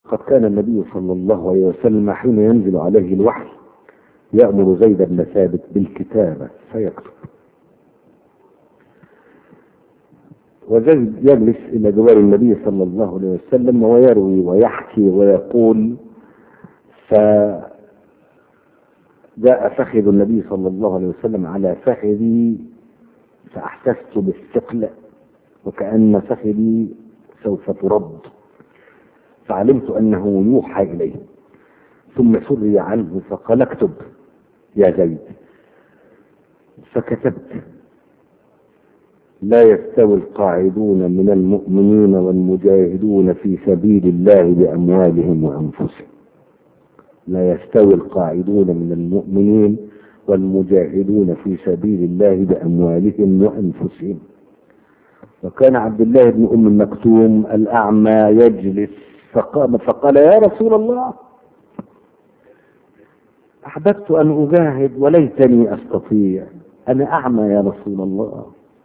قد كان النبي صلى الله عليه وسلم حين ينزل عليه الوحي يأمر زيد بن ثابت بالكتابة فيكتب، وزيد يجلس إلى جوار النبي صلى الله عليه وسلم ويروي ويحكي ويقول: فجاء فخذ النبي صلى الله عليه وسلم على فخذي فأحسست بالثقل وكأن فخذي سوف ترد، فعلمت أنه يوحى إليه، ثم سري عنه فقال: اكتب يا زيد، فكتبت: لا يستوي القاعدون من المؤمنين والمجاهدون في سبيل الله بأموالهم وأنفسهم. لا يستوي القاعدون من المؤمنين والمجاهدون في سبيل الله بأموالهم وأنفسهم. وكان عبد الله بن أم مكتوم الأعمى يجلس فقام فقال: يا رسول الله، أحببت أن أجاهد وليتني أستطيع، أنا أعمى يا رسول الله.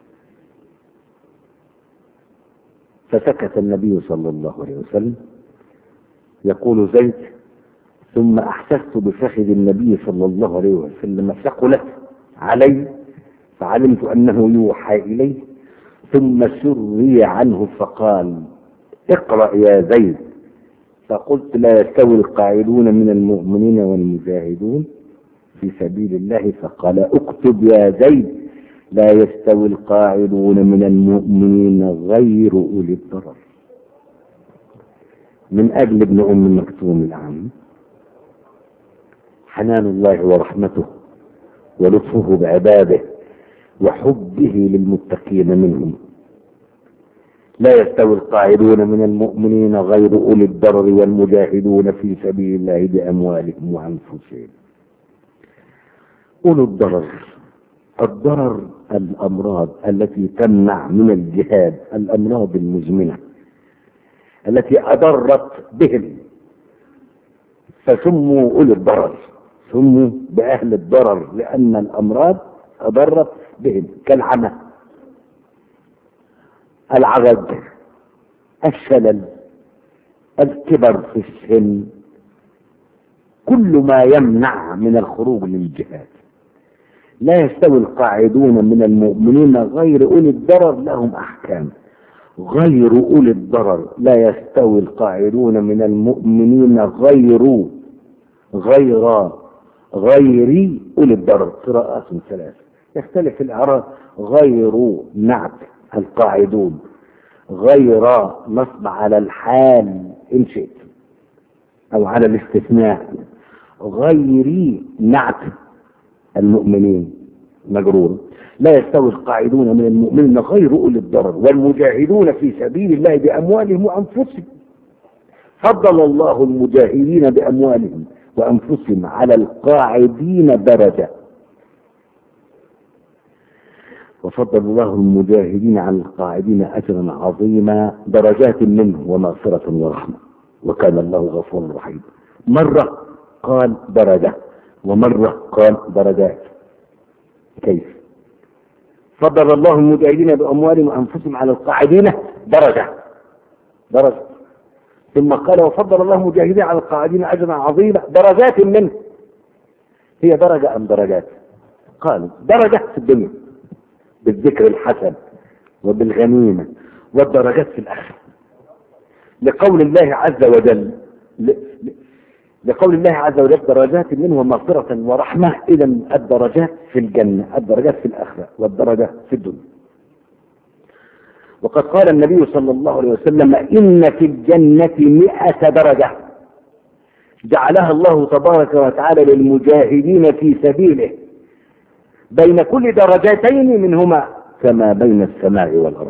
فسكت النبي صلى الله عليه وسلم. يقول زيد: ثم أحسست بفخذ النبي صلى الله عليه وسلم ثقلت علي، فعلمت أنه يوحى إليه، ثم سري عنه فقال: اقرأ يا زيد. فقلت: لا يستوي القاعدون من المؤمنين والمجاهدون في سبيل الله. فقال: اكتب يا زيد: لا يستوي القاعدون من المؤمنين غير أولي الضرر. من أجل ابن أم مكتوم العام حنان الله ورحمته ولطفه بعباده وحبه للمتقين منهم. لا يستوي القاعدون من المؤمنين غير أولي الضرر والمجاهدون في سبيل الله بأموالهم وأنفسهم. أولي الضرر، الضرر الأمراض التي تمنع من الجهاد، الأمراض المزمنة التي أضرت بهم، فسموا أولي الضرر، سموا بأهل الضرر لأن الأمراض أضرت بهم، كالعمى، العجز، الشلل، الكبر في السن، كل ما يمنع من الخروج للجهاد. لا يستوي القاعدون من المؤمنين غير أولي الضرر، لهم أحكام. غير أولي الضرر، لا يستوي القاعدون من المؤمنين غير أولي الضرر. قراءات ثلاث يختلف الإعراب. غير نعت القاعدون، غير نصب على الحال إن شئت أو على الاستثناء، غير نعت المؤمنين مجرور. لا يستوي القاعدون من المؤمنين غير أولي الضرر والمجاهدون في سبيل الله بأموالهم وأنفسهم. فضل الله المجاهدين بأموالهم وأنفسهم على القاعدين درجة، وفضل الله المجاهدين على القاعدين أجرا عظيما، درجات منه ومغفرة ورحمة، وكان الله غفورا رحيما. مرة قال درجة ومرة قال درجات. كيف؟ فضل الله المجاهدين بأموالهم وأنفسهم على القاعدين درجة، ثم قال: وفضل الله المجاهدين على القاعدين أجرا عظيما، درجات منه. هي درجة أم درجات؟ قالوا درجة في الدنيا بالذكر الحسن وبالغنيمة، والدرجات في الآخرة، لقول الله عز وجل درجات منه ومغفرة ورحمة. إذا الدرجات في الجنة، الدرجات في الآخرة، والدرجة في الدنيا. وقد قال النبي صلى الله عليه وسلم: إن في الجنة 100 درجة جعلها الله تبارك وتعالى للمجاهدين في سبيله، بين كل درجتين منهما كما بين السماء والأرض.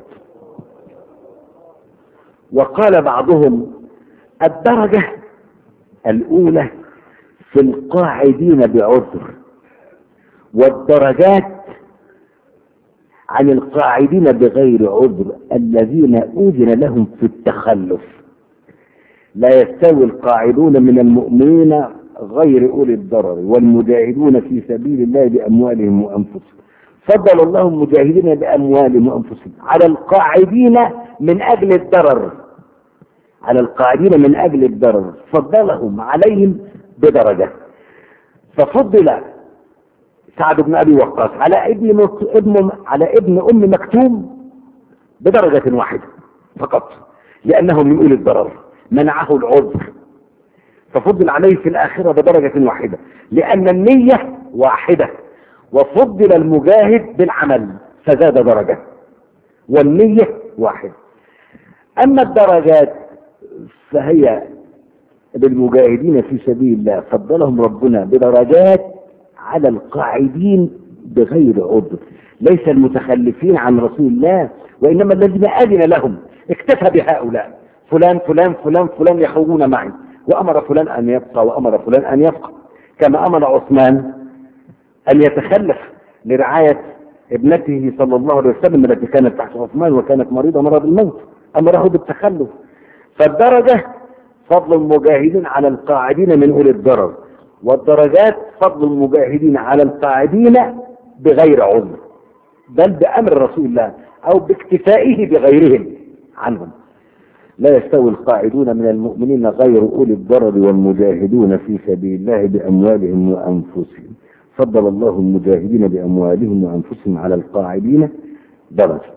وقال بعضهم: الدرجة الأولى في القاعدين بعذر، والدرجات عن القاعدين بغير عذر الذين أذن لهم في التخلف. لا يستوي القاعدون من المؤمنين غير أولي الضرر والمجاهدون في سبيل الله بأموالهم وأنفسهم. فضل الله المجاهدين بأموالهم وأنفسهم على القاعدين من أجل الضرر، على القاعدين من أجل الضرر فضلهم عليهم بدرجة. ففضل سعد بن أبي وقاص على ابن أم مكتوم بدرجة واحدة فقط، لأنه من أولي الضرر منعه العذر، ففضل عليه في الآخرة بدرجة واحدة لأن النية واحدة. وفضل المجاهد بالعمل فزاد درجة والنية واحدة. أما الدرجات فهي للمجاهدين في سبيل الله فضلهم ربنا بدرجات على القاعدين بغير عذر، ليس المتخلفين عن رسول الله وإنما الذين أذن لهم اكتفى بهؤلاء، فلان فلان فلان فلان يخرجون معي، وأمر فلان أن يبقى وأمر فلان أن يبقى، كما أمر عثمان أن يتخلف لرعاية ابنته صلى الله عليه وسلم التي كانت تحت عثمان وكانت مريضة مرض الموت، أمره بالتخلف. فالدرجة فضل المجاهدين على القاعدين من أولي الضرر، والدرجات فضل المجاهدين على القاعدين بغير عذر، بل بأمر رسول الله أو باكتفائه بغيرهم عنهم. لا يستوي القاعدون من المؤمنين غير أولي الضرر والمجاهدون في سبيل الله بأموالهم وأنفسهم، فضل الله المجاهدين بأموالهم وأنفسهم على القاعدين درجة.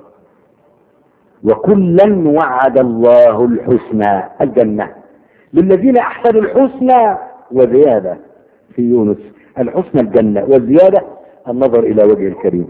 وكلا وعد الله الحسنى الجنة للذين أحسنوا الحسنى وزيادة. في يونس الحسنى الجنة والزيادة النظر إلى وجه الكريم.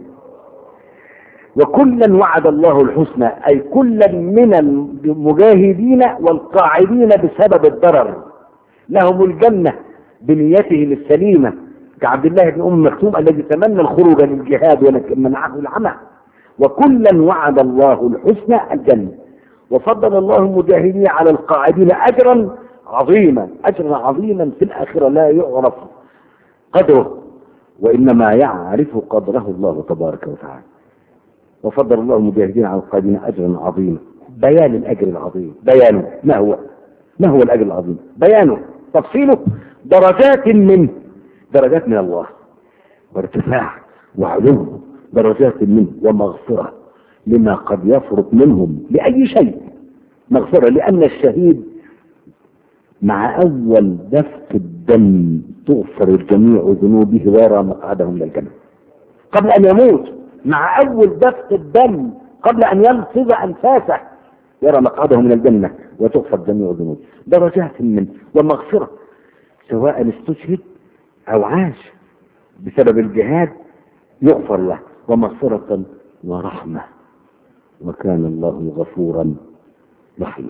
وكلا وعد الله الحسنى أي كلا من المجاهدين والقاعدين بسبب الضرر لهم الجنة بنيتهم السليمة، كعبد الله بن أم مكتوم الذي تمنى الخروج للجهاد ولكن منعه العمى. وكلا وعد الله الحسنى الجنة. وفضل الله المجاهدين على القاعدين أجرا عظيما، أجرا عظيما في الآخرة لا يعرف قدره وإنما يعرف قدره الله تبارك وتعالى. وفضل الله المجاهدين على القاعدين أجرا عظيما. بيان الأجر العظيم، بيانه ما هو الأجر العظيم؟ بيانه تفصيله درجات من الله وارتفاع وعلو درجات منه ومغفرة لما قد يفرط منهم لأي شيء، مغفرة لأن الشهيد مع أول دفق الدم تغفر جميع ذنوبه ويرى مقعده من الجنة قبل أن يموت، مع أول دفق الدم قبل أن يلفظ أنفاسه يرى مقعده من الجنة وتغفر جميع ذنوبه. درجات منه ومغفرة سواء استشهد أو عاش بسبب الجهاد يغفر له، ومغفرة ورحمة، وكان الله غفورا رحيما.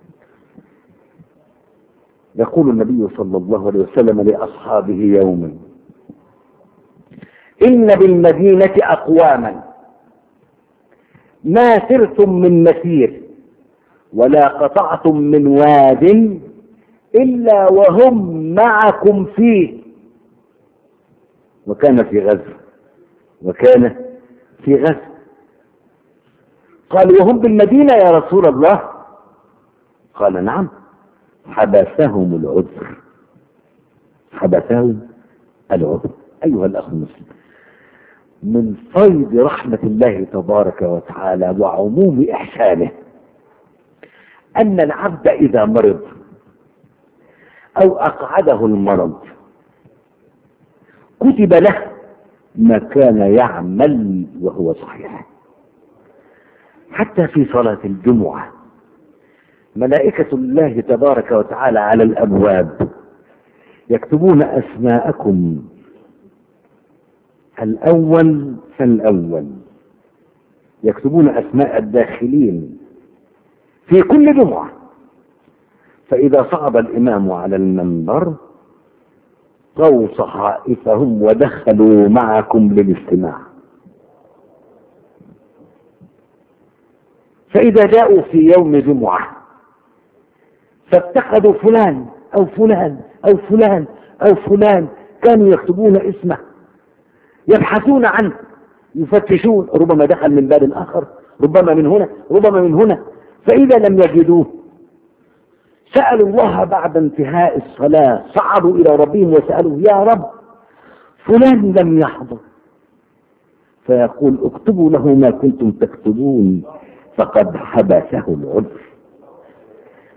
يقول النبي صلى الله عليه وسلم لأصحابه يوما: إن بالمدينة أقواما ما سرتم من مسير ولا قطعتم من واد إلا وهم معكم فيه. وكان في غزو قالوا: وهم بالمدينة يا رسول الله؟ قال: نعم، حبسهم العذر. أيها الأخ المسلم، من فيض رحمة الله تبارك وتعالى وعموم إحسانه أن العبد إذا مرض أو أقعده المرض كتب له ما كان يعمل وهو صحيح. حتى في صلاة الجمعة ملائكة الله تبارك وتعالى على الأبواب يكتبون أسماءكم الأول فالأول، يكتبون أسماء الداخلين في كل جمعة. فإذا صعد الإمام على المنبر طووا صحائفهم ودخلوا معكم للاستماع. فإذا جاءوا في يوم جمعة فاتخذوا فلان أو فلان أو فلان أو فلان كانوا يكتبون اسمه، يبحثون عنه، يفتشون، ربما دخل من باب آخر، ربما من هنا، ربما من هنا. فإذا لم يجدوه سألوا الله بعد انتهاء الصلاة، صعدوا إلى ربهم وسألوا: يا رب فلان لم يحضر. فيقول: اكتبوا له ما كنتم تكتبون فقد حبسه العذر.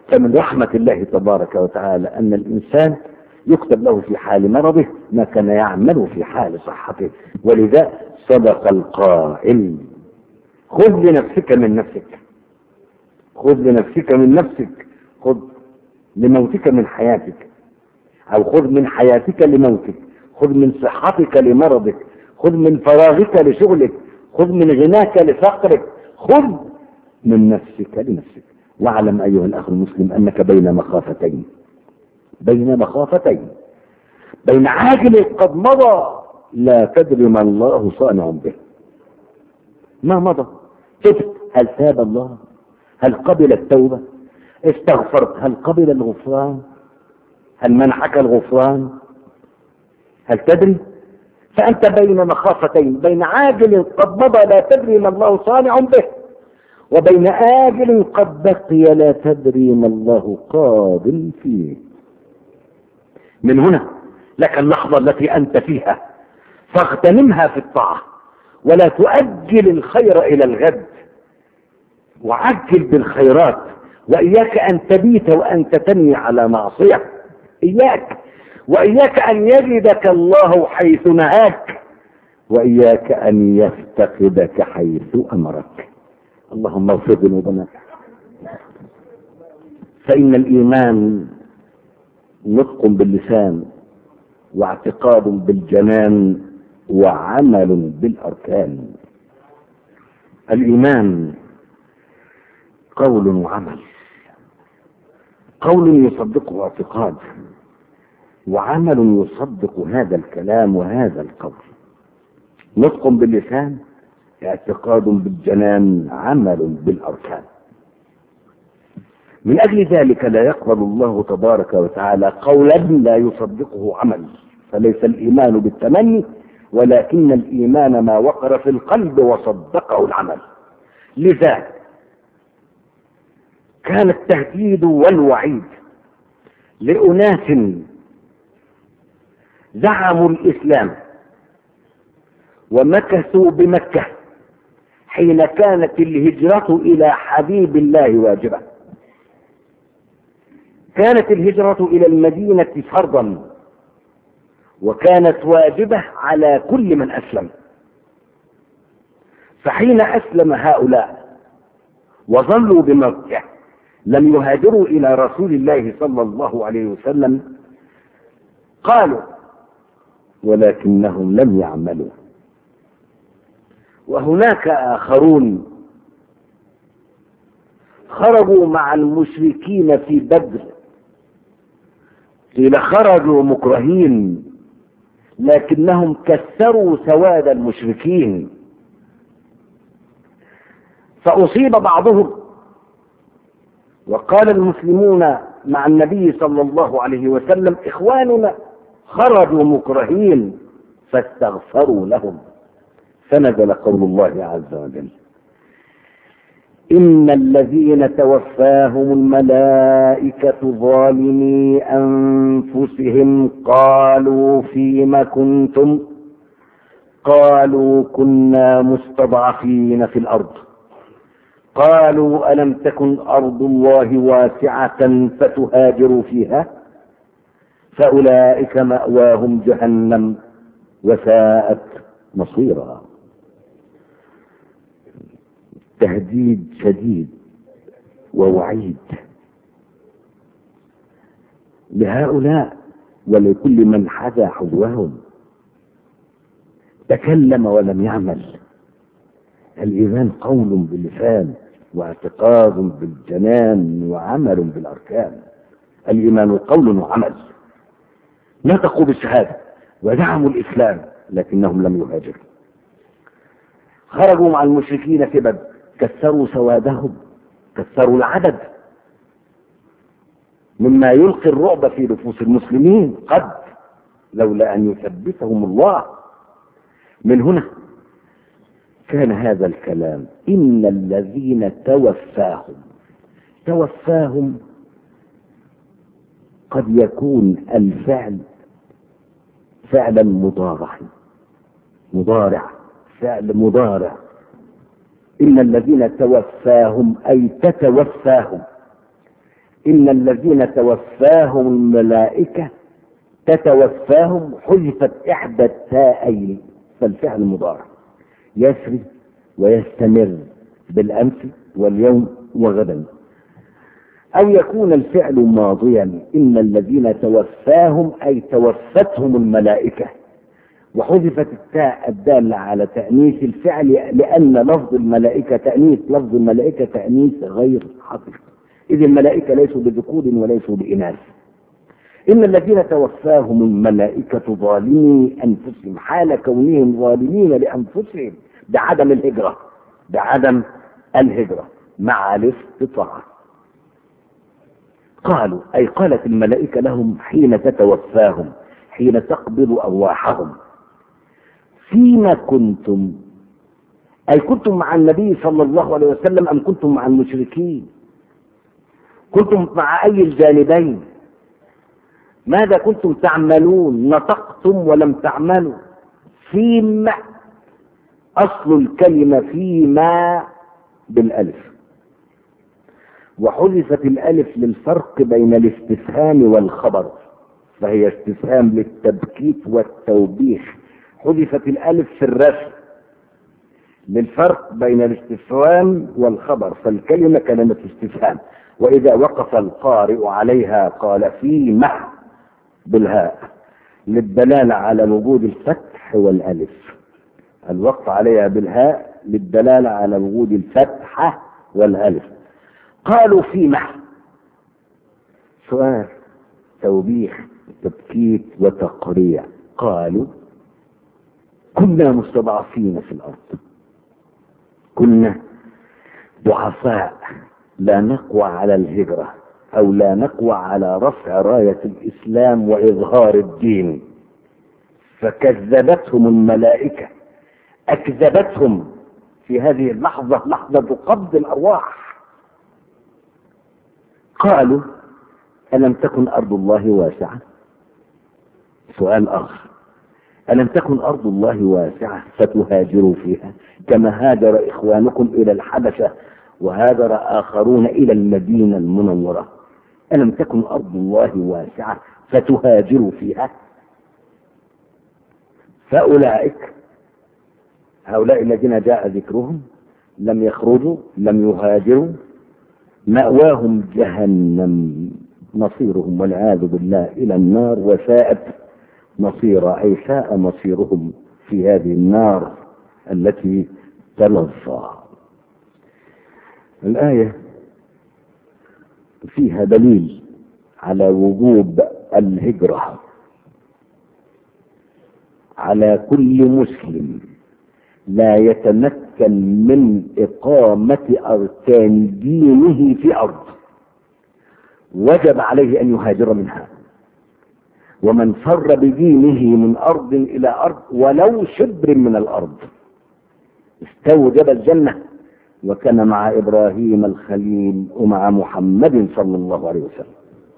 فمن رحمة الله تبارك وتعالى أن الإنسان يكتب له في حال مرضه ما كان يعمل في حال صحته. ولذا صدق القائل: خذ لنفسك من نفسك، خذ لنفسك من نفسك، خذ لموتك من حياتك، أو خذ من حياتك لموتك، خذ من صحتك لمرضك، خذ من فراغك لشغلك، خذ من غناك لفقرك، خذ من نفسك لنفسك. واعلم أيها الأخ المسلم أنك بين مخافتين، بين مخافتين: بين عاجل قد مضى لا تدري ما الله صانع به. ما مضى؟ تبت، هل تاب الله؟ هل قبل التوبة؟ استغفرت، هل قبل الغفران؟ هل منحك الغفران؟ هل تدري؟ فأنت بين مخافتين: بين عاجل قد مضى لا تدري ما الله صانع به، وبين آجل قد بقي لا تدري ما الله قادم فيه. من هنا لك اللحظة التي أنت فيها، فاغتنمها في الطاعة، ولا تؤجل الخير إلى الغد، وعجل بالخيرات. وإياك أن تبيت وأنت تنوي على معصية، إياك، وإياك أن يجدك الله حيث نهاك، وإياك أن يفتقدك حيث أمرك. اللهم اغفر ذنوبنا. فإن الإيمان نطق باللسان، واعتقاد بالجنان، وعمل بالأركان. الإيمان قول وعمل، قول يصدقه اعتقاد، وعمل يصدق هذا الكلام وهذا القول. نطق باللسان، اعتقاد بالجنان، عمل بالأركان. من أجل ذلك لا يقبل الله تبارك وتعالى قولا لا يصدقه عمل. فليس الإيمان بالتمني، ولكن الإيمان ما وقر في القلب وصدقه العمل. لذا كان التهديد والوعيد لأناس زعموا الإسلام ومكثوا بمكة حين كانت الهجرة إلى حبيب الله واجبة. كانت الهجرة إلى المدينة فرضا، وكانت واجبة على كل من أسلم. فحين أسلم هؤلاء وظلوا بمكة لم يهاجروا إلى رسول الله صلى الله عليه وسلم، قالوا ولكنهم لم يعملوا. وهناك آخرون خرجوا مع المشركين في بدر، قيل خرجوا مكرهين، لكنهم كسروا سواد المشركين، فأصيب بعضهم. وقال المسلمون مع النبي صلى الله عليه وسلم: إخواننا خرجوا مكرهين، فاستغفروا لهم. فنزل قول الله عز وجل: إن الذين توفاهم الملائكة ظالمي أنفسهم قالوا فيم كنتم؟ قالوا كنا مستضعفين في الأرض. قالوا ألم تكن أرض الله واسعة فتهاجروا فيها؟ فأولئك مأواهم جهنم وساءت مصيرا. تهديد شديد ووعيد لهؤلاء ولكل من حذا حذوهم، تكلم ولم يعمل. الإيمان قول باللسان، واعتقاد بالجنان، وعمل بالأركان. الإيمان قول وعمل. نطقوا بالشهادة ودعموا الإسلام لكنهم لم يهاجروا. خرجوا مع المشركين في بدر، كسروا سوادهم، كسروا العدد، مما يلقي الرعب في نفوس المسلمين قد لولا أن يثبتهم الله. من هنا كان هذا الكلام: إن الذين توفاهم قد يكون الفعل فعلا مضارع، فعل مضارع. إن الذين توفاهم أي تتوفاهم. إن الذين توفاهم الملائكة تتوفاهم حذفت إحدى التاءين، فالفعل مضارع يسري ويستمر بالأمس واليوم وغدا، أو يكون الفعل ماضيا إن الذين توفاهم أي توفتهم الملائكة، وحذفت التاء الدالة على تأنيث الفعل لأن لفظ الملائكة تأنيث، لفظ الملائكة تأنيث غير حقيقي، إذ الملائكة ليسوا بذكور وليسوا بإناث. إن الذين توفاهم الملائكة ظالمي أنفسهم حال كونهم ظالمين لأنفسهم بعدم الهجرة، بعدم الهجرة مع الاستطاعة. قالوا أي قالت الملائكة لهم حين تتوفاهم، حين تقبض أرواحهم، فيما كنتم، أي كنتم مع النبي صلى الله عليه وسلم أم كنتم مع المشركين؟ كنتم مع أي الجانبين؟ ماذا كنتم تعملون؟ نطقتم ولم تعملوا. فيما أصل الكلمة فيما بالألف، وحذفت الألف للفرق بين الاستفهام والخبر، فهي استفهام للتبكيت والتوبيخ، حذفت الألف في الرفع للفرق بين الاستفهام والخبر، فالكلمة كلمة استفهام. وإذا وقف القارئ عليها قال فيما بالهاء للدلالة على وجود الفتح والألف، الوقف عليها بالهاء للدلالة على وجود الفتحة والألف. قالوا فيما، سؤال توبيخ تبكيت وتقريع. قالوا كنا مستضعفين في الأرض، كنا ضعفاء لا نقوى على الهجرة أو لا نقوى على رفع راية الإسلام وإظهار الدين، فكذبتهم الملائكة، أكذبتهم في هذه اللحظة، لحظة قبض الأرواح. قالوا ألم تكن أرض الله واسعة؟ سؤال آخر، ألم تكن أرض الله واسعة فتهاجروا فيها كما هاجر إخوانكم إلى الحبشة وهاجر آخرون إلى المدينة المنورة؟ ألم تكن أرض الله واسعة فتهاجروا فيها؟ فأولئك، هؤلاء الذين جاء ذكرهم لم يخرجوا لم يهاجروا، مأواهم جهنم، مصيرهم والعياذ بالله إلى النار، وساءت مصيرا، أي ساء مصيرهم في هذه النار التي تلظى. الآية فيها دليل على وجوب الهجرة على كل مسلم لا يتمكن من إقامة أركان دينه في أرض، وجب عليه أن يهاجر منها. ومن فر بدينه من أرض إلى أرض ولو شبر من الأرض استوجب الجنة، وكان مع إبراهيم الخليل ومع محمد صلى الله عليه وسلم.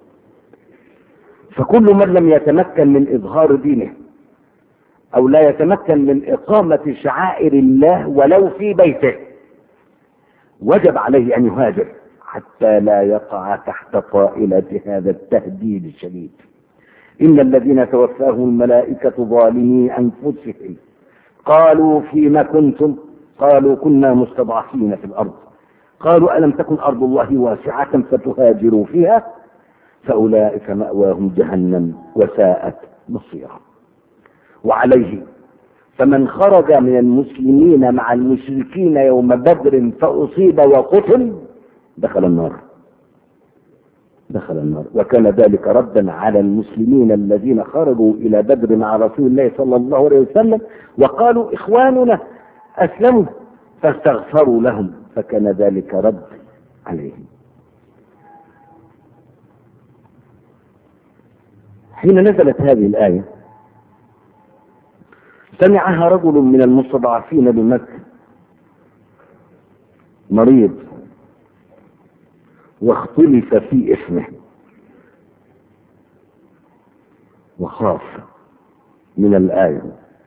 فكل من لم يتمكن من إظهار دينه أو لا يتمكن من إقامة شعائر الله ولو في بيته وجب عليه أن يهاجر حتى لا يقع تحت طائلة هذا التهديد الشديد. إن الذين توفاهم الملائكة ظالمي أنفسهم قالوا فيما كنتم؟ قالوا كنا مستضعفين في الأرض. قالوا ألم تكن أرض الله واسعة فتهاجروا فيها؟ فأولئك مأواهم جهنم وساءت مصيرا. وعليه فمن خرج من المسلمين مع المشركين يوم بدر فأصيب وقتل دخل النار، دخل النار. وكان ذلك ردا على المسلمين الذين خرجوا إلى بدر مع رسول الله صلى الله عليه وسلم وقالوا إخواننا أسلموا فاستغفروا لهم، فكان ذلك رد عليهم. حين نزلت هذه الآية سمعها رجل من المستضعفين بمكة مريض واختلف في اسمه وخاف من الآية،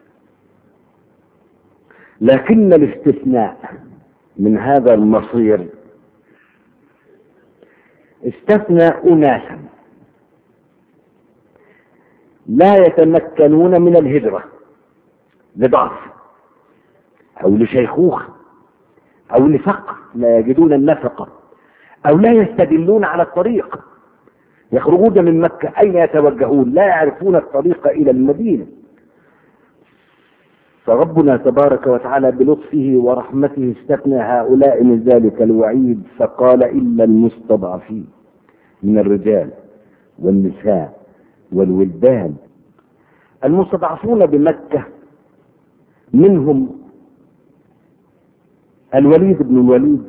لكن الاستثناء من هذا المصير استثنى أناسا لا يتمكنون من الهجرة لضعف أو لشيخوخة أو لفقر لا يجدون النفقة أو لا يستدلون على الطريق، يخرجون من مكة أين يتوجهون؟ لا يعرفون الطريق إلى المدينة. فربنا تبارك وتعالى بلطفه ورحمته استثنى هؤلاء من ذلك الوعيد فقال إلا المستضعفين من الرجال والنساء والولدان. المستضعفون بمكة منهم الوليد بن الوليد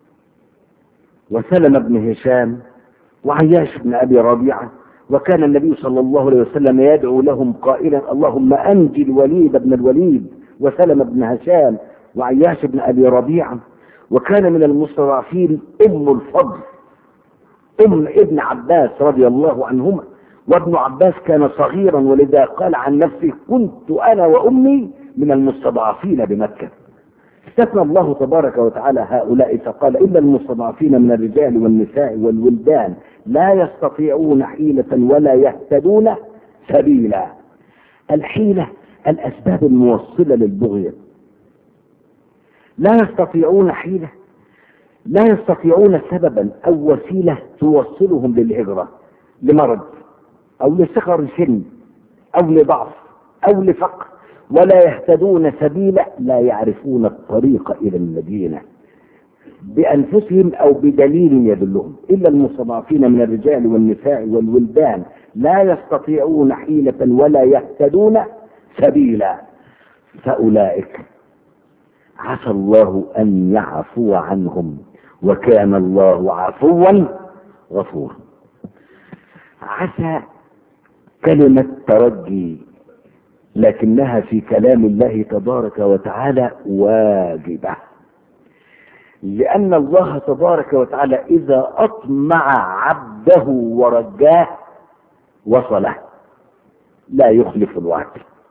وسلمة بن هشام وعياش بن أبي ربيعة، وكان النبي صلى الله عليه وسلم يدعو لهم قائلا اللهم أنجي الوليد بن الوليد وسلمة بن هشام وعياش بن أبي ربيعة. وكان من المستضعفين أم الفضل أم ابن عباس رضي الله عنهما، وابن عباس كان صغيرا ولذا قال عن نفسه كنت أنا وأمي من المستضعفين بمكة. استثنى الله تبارك وتعالى هؤلاء فقال إلا المستضعفين من الرجال والنساء والولدان لا يستطيعون حيلة ولا يهتدون سبيلا. الحيلة الأسباب الموصلة للبغي. لا يستطيعون حيلة، لا يستطيعون سببا أو وسيلة توصلهم للهجرة لمرض أو لصغر سن أو لضعف أو لفقر، ولا يهتدون سبيلا لا يعرفون الطريق إلى المدينة بأنفسهم أو بدليل يدلهم. إلا المستضعفين من الرجال والنساء والولدان لا يستطيعون حيلة ولا يهتدون سبيلا. فأولئك عسى الله أن يعفو عنهم وكان الله عفوا غفورا. عسى كلمة ترجي لكنها في كلام الله تبارك وتعالى واجبة، لأن الله تبارك وتعالى إذا أطمع عبده ورجاه وصله لا يخلف الوعد،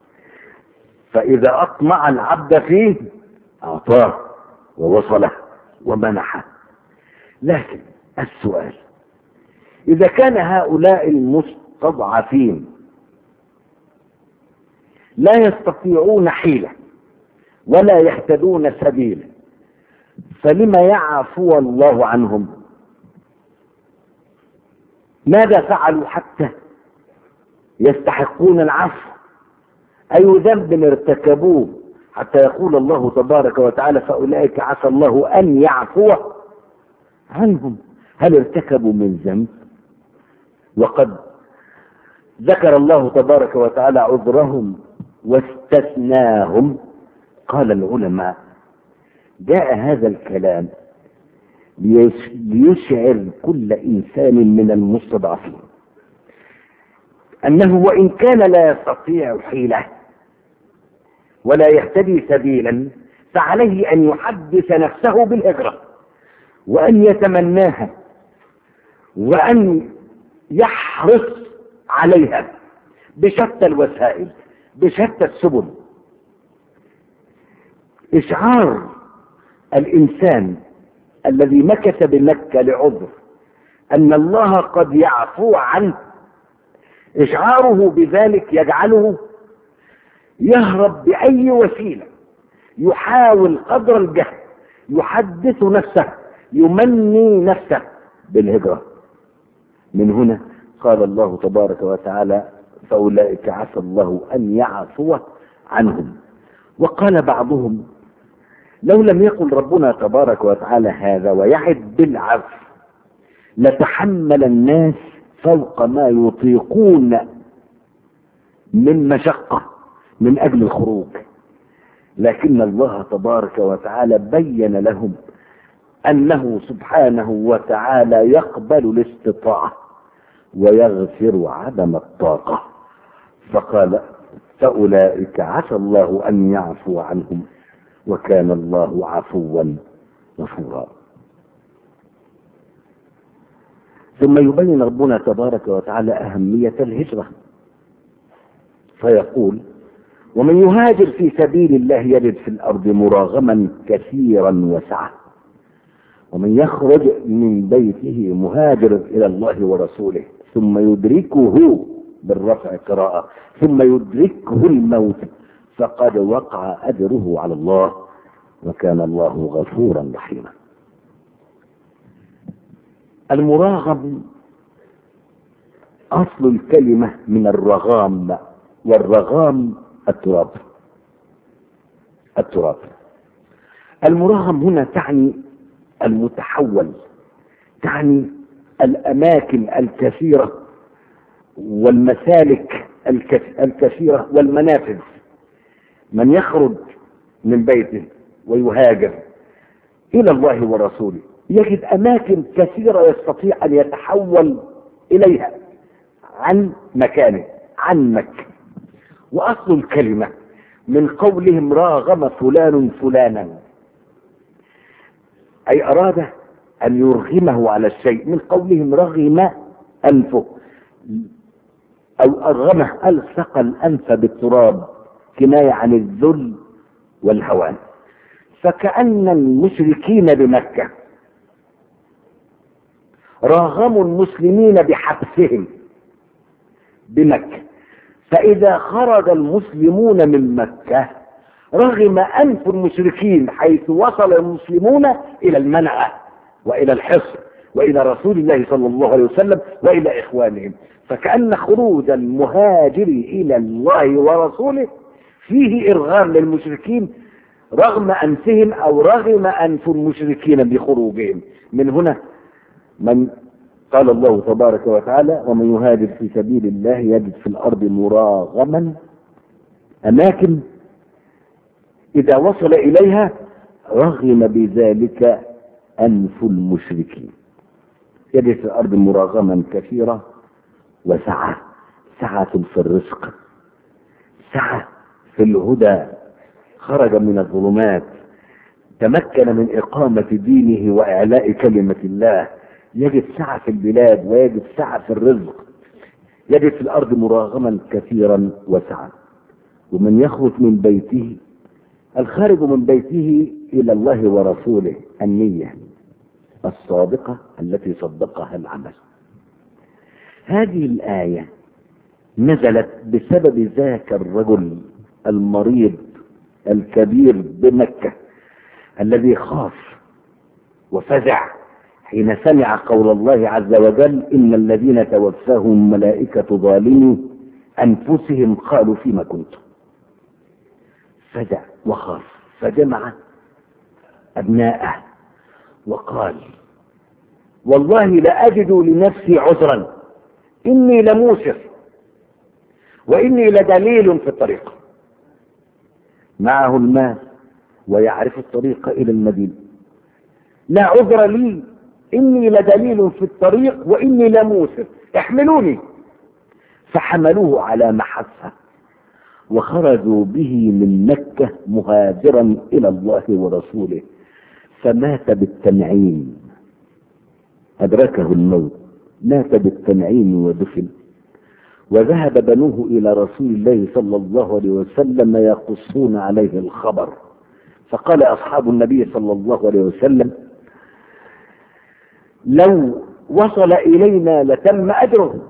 فإذا أطمع العبد فيه أعطاه ووصله ومنحه. لكن السؤال إذا كان هؤلاء المستضعفين لا يستطيعون حيلة ولا يهتدون سبيلا فلما يعفو الله عنهم؟ ماذا فعلوا حتى يستحقون العفو؟ أي ذنب ارتكبوه حتى يقول الله تبارك وتعالى فأولئك عسى الله أن يعفو عنهم؟ هل ارتكبوا من ذنب؟ وقد ذكر الله تبارك وتعالى عذرهم واستثناهم. قال العلماء جاء هذا الكلام ليشعر كل إنسان من المستضعفين أنه وإن كان لا يستطيع حيلة ولا يهتدي سبيلا فعليه أن يحدث نفسه بالهجرة وأن يتمناها وأن يحرص عليها بشتى الوسائل بشتى السبل. إشعار الإنسان الذي مكث بمكة لعذر أن الله قد يعفو عنه، إشعاره بذلك يجعله يهرب بأي وسيلة، يحاول قدر الجهد يحدث نفسه يمني نفسه بالهجرة. من هنا قال الله تبارك وتعالى فأولئك عسى الله أن يعفو عنهم. وقال بعضهم لو لم يقل ربنا تبارك وتعالى هذا ويعد بالعفو لتحمل الناس فوق ما يطيقون من مشقة من أجل الخروج، لكن الله تبارك وتعالى بين لهم أنه سبحانه وتعالى يقبل الاستطاعة ويغفر عدم الطاقة، فقال فأولئك عسى الله أن يعفو عنهم وكان الله عفوا غفورا. ثم يبين ربنا تبارك وتعالى أهمية الهجرة فيقول ومن يهاجر في سبيل الله يجد في الأرض مراغما كثيرا وسعة ومن يخرج من بيته مهاجر إلى الله ورسوله ثم يدركه بالرفع قراءة ثم يدركه الموت فقد وقع أجره على الله وكان الله غفورا رحيما. المراغم أصل الكلمة من الرغام، والرغام التراب. المراغم هنا تعني المتحول، تعني الأماكن الكثيرة والمسالك الكثيرة والمنافذ. من يخرج من بيته ويهاجر إلى الله ورسوله يجد أماكن كثيرة يستطيع أن يتحول إليها عن مكانه، عن مكة. وأصل الكلمة من قولهم راغم فلان فلانا، أي أراد أن يرغمه على الشيء، من قولهم رغم أنفه أو أرغمه، ألصق الأنف بالتراب كناية عن الذل والهوان. فكأن المشركين بمكة راغموا المسلمين بحبسهم بمكة، فإذا خرج المسلمون من مكة رغم أنف المشركين حيث وصل المسلمون إلى المنعة وإلى الحصر وإلى رسول الله صلى الله عليه وسلم وإلى إخوانهم. فكأن خروج المهاجر إلى الله ورسوله فيه إرغام للمشركين رغم أنفهم أو رغم أنف المشركين بخروجهم. من هنا من قال الله تبارك وتعالى ومن يهاجر في سبيل الله يجد في الأرض مراغما، أماكن إذا وصل إليها رغم بذلك أنف المشركين. يجد في الأرض مراغما كثيرة سعة في الرزق، سعة في الهدى، خرج من الظلمات، تمكن من إقامة دينه وإعلاء كلمة الله. يجد سعة في البلاد ويجد سعة في الرزق، يجد في الأرض مراغما كثيرا وسعة. ومن يخرج من بيته، الخارج من بيته إلى الله ورسوله، النية الصادقة التي صدقها العمل. هذه الآية نزلت بسبب ذاك الرجل المريض الكبير بمكة الذي خاف وفزع حين سمع قول الله عز وجل إن الذين توفاهم ملائكة ظالمي أنفسهم قالوا فيما كنتم. فزع وخاف فجمع أبناءه وقال والله لا أجد لنفسي عذرا، إني لموسر وإني لدليل في الطريق. معه المال ويعرف الطريق إلى المدينة. لا عذر لي، إني لدليل في الطريق وإني لموسر، احملوني. فحملوه على محفة وخرجوا به من مكة مهاجرا إلى الله ورسوله، فمات بالتنعيم، أدركه الموت، مات بالتنعيم ودفن. وذهب بنوه إلى رسول الله صلى الله عليه وسلم يقصون عليه الخبر، فقال أصحاب النبي صلى الله عليه وسلم لو وصل إلينا لتم أجره،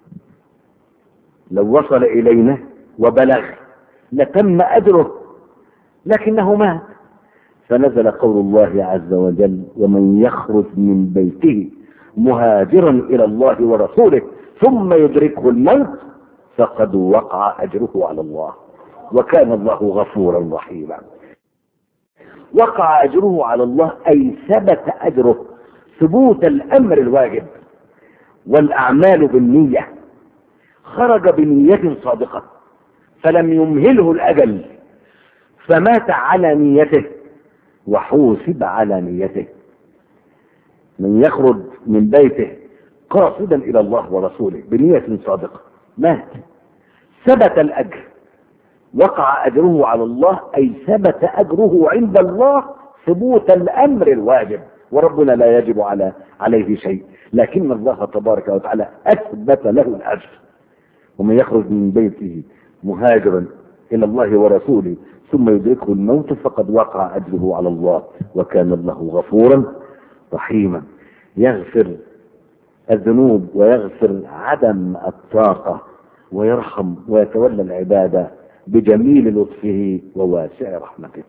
لو وصل إلينا وبلغ لتم أجره، لكنه مات. فنزل قول الله عز وجل ومن يخرج من بيته مهاجرا إلى الله ورسوله ثم يدركه الموت فقد وقع أجره على الله وكان الله غفورا رحيما. وقع أجره على الله أي ثبت أجره، ثبوت الأمر الواجب والأعمال بالنية. خرج بنية صادقة فلم يمهله الأجل فمات على نيته وحوسب على نيته. من يخرج من بيته قاصدا إلى الله ورسوله بنية صادقة مات، ثبت الأجر، وقع أجره على الله أي ثبت أجره عند الله ثبوت الأمر الواجب، وربنا لا يجب عليه شيء، لكن الله تبارك وتعالى أثبت له الأجر. ومن يخرج من بيته مهاجرا إلى الله ورسوله ثم يدركه الموت فقد وقع أجره على الله وكان الله غفورا رحيما يغفر الذنوب ويغفر عدم الطاقة ويرحم ويتولى العبادة بجميل لطفه وواسع رحمته.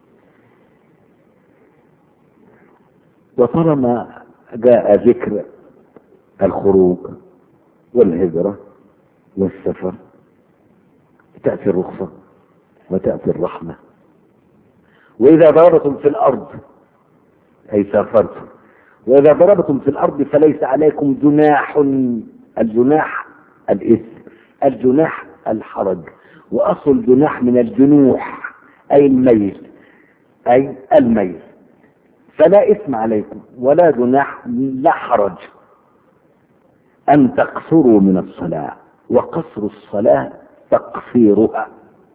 وطالما جاء ذكر الخروج والهجرة والسفر تأتي الرخصة وتأتي الرحمة. وإذا ضربتم في الأرض أي سافرتم، وإذا ضربتم في الأرض فليس عليكم جناح، الجناح الإثم، الجناح الحرج، وأصل الجناح من الجنوح أي الميل، أي الميل، فلا إثم عليكم ولا جناح لا حرج أن تقصروا من الصلاة. وقصر الصلاة تقصيرها.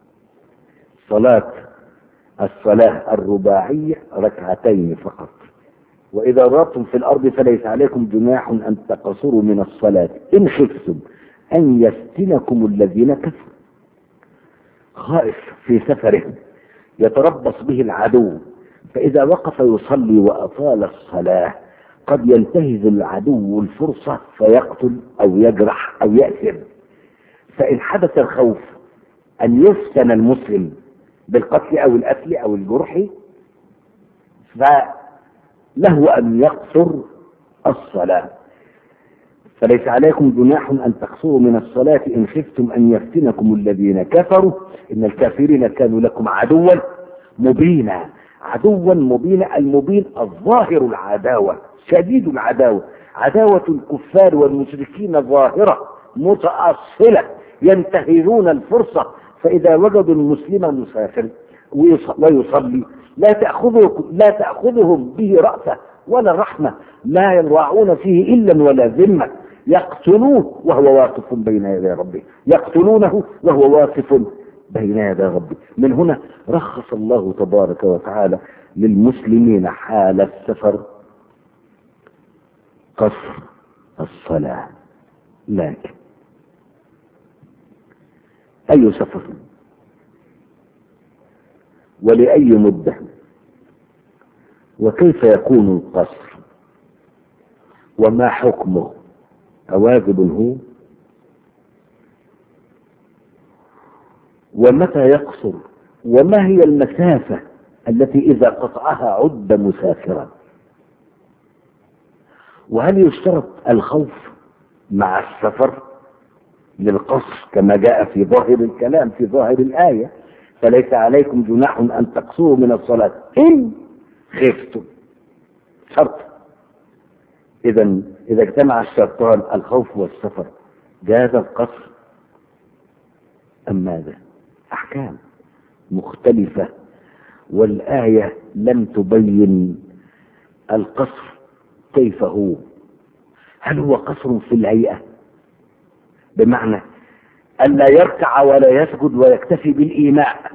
الصلاة الرباعية ركعتين فقط. وإذا ضربتم في الأرض فليس عليكم جناح أن تقصروا من الصلاة إن خفتم أن يفتنكم الذين كفروا. خائف في سفره يتربص به العدو، فإذا وقف يصلي وأطال الصلاة قد ينتهز العدو الفرصة فيقتل أو يجرح أو يأثم. فإن حدث الخوف أن يفتن المسلم بالقتل أو الأكل أو الجرح فله أن يقصر الصلاة. فليس عليكم جناح أن تقصروا من الصلاة إن خفتم أن يفتنكم الذين كفروا إن الكافرين كانوا لكم عدوا مبينا. عدوا مبينا، المبين الظاهر العداوة، شديد العداوة. عداوة الكفار والمشركين ظاهرة متأصلة، ينتهزون الفرصة. فإذا وجدوا المسلم مسافر ويصلي لا تأخذهم به رأفة ولا رحمة، لا يراعون فيه إلا ولا ذمة، يقتلوه وهو واقف بين يدي ربه، يقتلونه وهو واقف بين يدي ربه. من هنا رخص الله تبارك وتعالى للمسلمين حال السفر قصر الصلاة. لكن أي سفر ولأي مدة وكيف يكون القصر وما حكمه؟ أواجب هو؟ ومتى يقصر؟ وما هي المسافة التي إذا قطعها عد مسافرا؟ وهل يشترط الخوف مع السفر للقصر كما جاء في ظاهر الكلام في ظاهر الآية فليس عليكم جناح أن تقصروا من الصلاة إن خفتم؟ شرط. إذا اجتمع الشرطان الخوف والسفر جاز القصر أم ماذا؟ أحكام مختلفة، والآية لم تبين القصر كيف هو. هل هو قصر في الهيئة بمعنى ألا يركع ولا يسجد ويكتفي بالإيماء،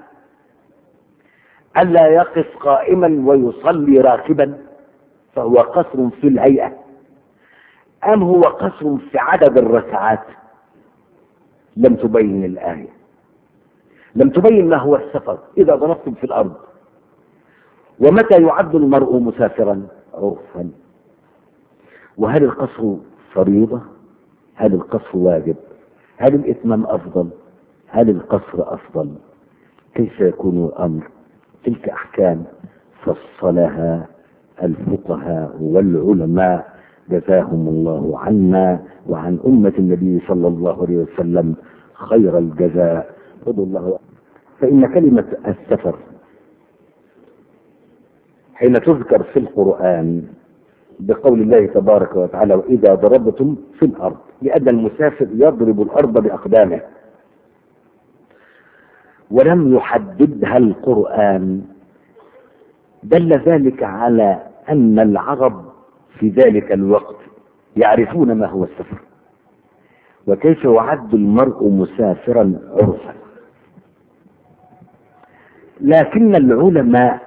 ألا يقف قائما ويصلي راكبا فهو قصر في الهيئة، أم هو قصر في عدد الركعات؟ لم تبين الآية، لم تبين ما هو السفر إذا ضربتم في الأرض. ومتى يعد المرء مسافرا عرفا؟ وهل القصر فريضة؟ هل القصر واجب؟ هل الإتمام أفضل؟ هل القصر أفضل؟ كيف يكون الأمر؟ تلك أحكام فصلها الفقهاء والعلماء جزاهم الله عنا وعن أمة النبي صلى الله عليه وسلم خير الجزاء. رضي الله. فإن كلمة السفر حين تذكر في القرآن بقول الله تبارك وتعالى وإذا ضربتم في الأرض، لأن المسافر يضرب الأرض بأقدامه، ولم يحددها القرآن، دل ذلك على أن العرب في ذلك الوقت يعرفون ما هو السفر وكيف يعد المرء مسافرا عرفا. لكن العلماء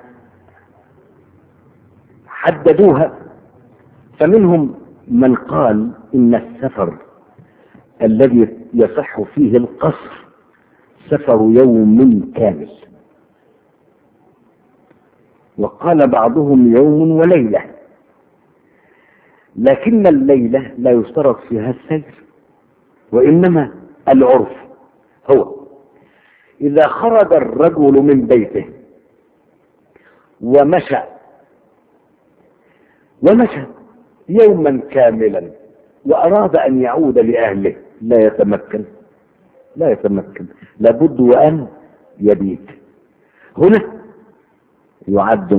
حددوها، فمنهم من قال إن السفر الذي يصح فيه القصر سفر يوم كامل، وقال بعضهم يوم وليلة، لكن الليلة لا يشترط فيها السير، وإنما العرف هو إذا خرج الرجل من بيته ومشى يوما كاملا وأراد أن يعود لأهله لا يتمكن، لابد وأن يبيت. هنا يعد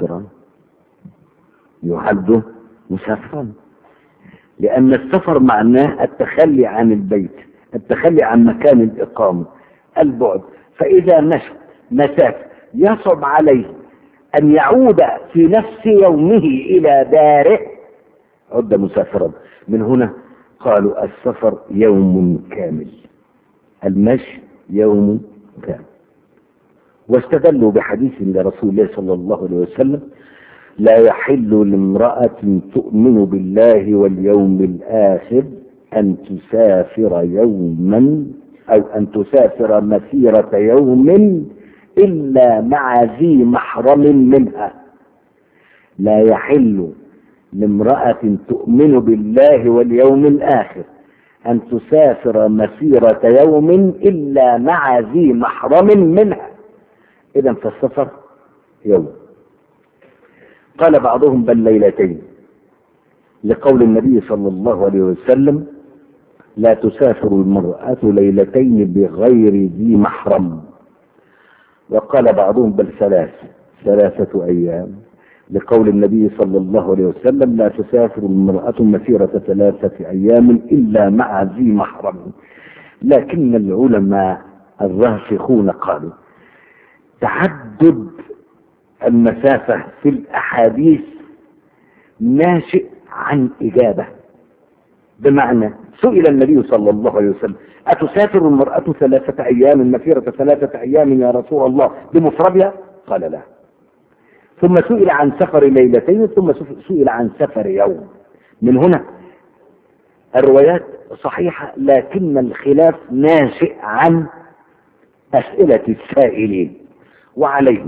مسافرا، لأن السفر معناه التخلي عن البيت، التخلي عن مكان الإقامة، البعد. فإذا مشى مسافة يصعب عليه أن يعود في نفس يومه إلى داره عد مسافرا. من هنا قالوا السفر يوم كامل، المشي يوم كامل. واستدلوا بحديث لرسول الله صلى الله عليه وسلم: لا يحل لامرأة تؤمن بالله واليوم الآخر أن تسافر يوما أو أن تسافر مسيرة يوم إلا مع ذي محرم منها. لا يحل لامرأة تؤمن بالله واليوم الآخر أن تسافر مسيرة يوم إلا مع ذي محرم منها. إذن فالسفر يوم. قال بعضهم بل ليلتين، لقول النبي صلى الله عليه وسلم: لا تسافر المرأة ليلتين بغير ذي محرم. وقال بعضهم بل ثلاثة أيام، لقول النبي صلى الله عليه وسلم: لا تسافر المرأة مسيرة 3 أيام إلا مع ذي محرم. لكن العلماء الراسخون قالوا تعدد المسافة في الأحاديث ناشئ عن إجابة، بمعنى سئل النبي صلى الله عليه وسلم: أتسافر المرأة 3 أيام مسيرة 3 أيام يا رسول الله بمفردها؟ قال لا. ثم سئل عن سفر ليلتين، ثم سئل عن سفر يوم. من هنا الروايات صحيحة، لكن الخلاف ناشئ عن أسئلة السائلين. وعليه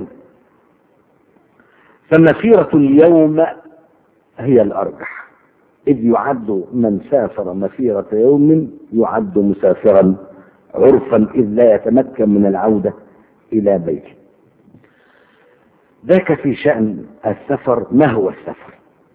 فمسيرة اليوم هي الأرجح، إذ يعد من سافر مسيرة يوم يعد مسافرا عرفا، إذ لا يتمكن من العودة إلى بيته. ذاك في شأن السفر. ما هو السفر؟